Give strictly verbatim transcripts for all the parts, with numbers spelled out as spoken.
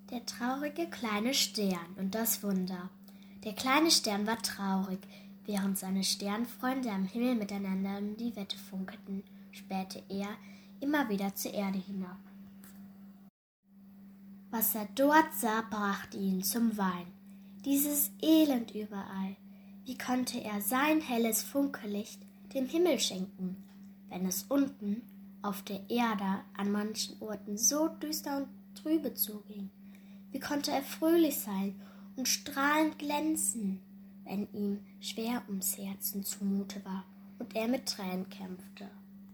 Der traurige kleine Stern und das Wunder. Der kleine Stern war traurig, während seine Sternfreunde am Himmel miteinander um die Wette funkelten, spähte er immer wieder zur Erde hinab. Was er dort sah, brachte ihn zum Weinen. Dieses Elend überall. Wie konnte er sein helles Funkellicht dem Himmel schenken, wenn es unten auf der Erde an manchen Orten so düster und trübe zuging? Wie konnte er fröhlich sein und strahlend glänzen, wenn ihm schwer ums Herzen zumute war und er mit Tränen kämpfte?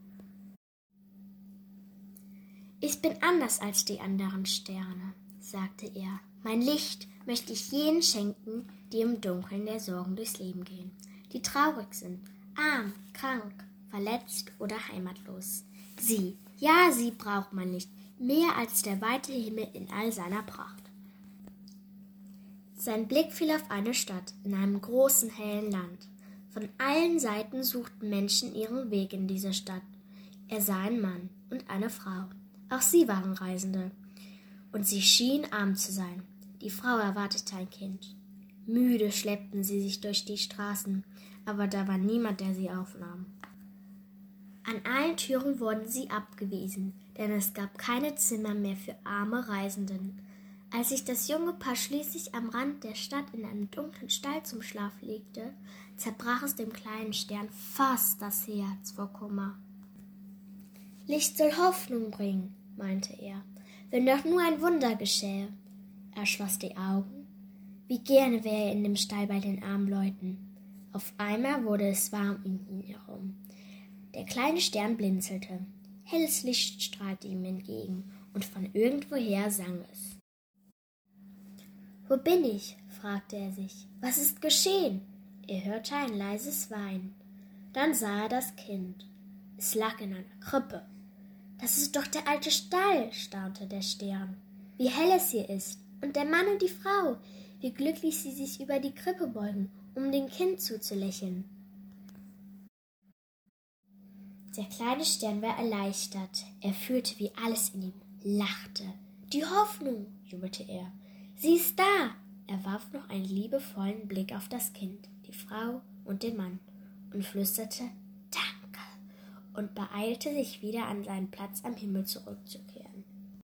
»Ich bin anders als die anderen Sterne«, sagte er. »Mein Licht möchte ich jenen schenken, die im Dunkeln der Sorgen durchs Leben gehen, die traurig sind, arm, krank, verletzt oder heimatlos. Sie, ja, sie braucht mein Licht, mehr als der weite Himmel in all seiner Pracht.« Sein Blick fiel auf eine Stadt in einem großen, hellen Land. Von allen Seiten suchten Menschen ihren Weg in diese Stadt. Er sah einen Mann und eine Frau. Auch sie waren Reisende. Und sie schienen arm zu sein. Die Frau erwartete ein Kind. Müde schleppten sie sich durch die Straßen, aber da war niemand, der sie aufnahm. An allen Türen wurden sie abgewiesen, denn es gab keine Zimmer mehr für arme Reisenden. Als sich das junge Paar schließlich am Rand der Stadt in einem dunklen Stall zum Schlaf legte, zerbrach es dem kleinen Stern fast das Herz vor Kummer. »Licht soll Hoffnung bringen«, meinte er, »wenn doch nur ein Wunder geschähe.« Er schloss die Augen. Wie gerne wäre er in dem Stall bei den armen Leuten. Auf einmal wurde es warm um ihn herum. Der kleine Stern blinzelte. Helles Licht strahlte ihm entgegen, und von irgendwoher sang es. »Wo bin ich?« fragte er sich. »Was ist geschehen?« Er hörte ein leises Weinen. Dann sah er das Kind. Es lag in einer Krippe. »Das ist doch der alte Stall«, staunte der Stern. »Wie hell es hier ist. Und der Mann und die Frau, wie glücklich sie sich über die Krippe beugen, um dem Kind zuzulächeln.« Der kleine Stern war erleichtert. Er fühlte, wie alles in ihm lachte. »Die Hoffnung«, jubelte er. »Sie ist da!« Er warf noch einen liebevollen Blick auf das Kind, die Frau und den Mann und flüsterte »Danke« und beeilte sich wieder an seinen Platz am Himmel zurückzukehren.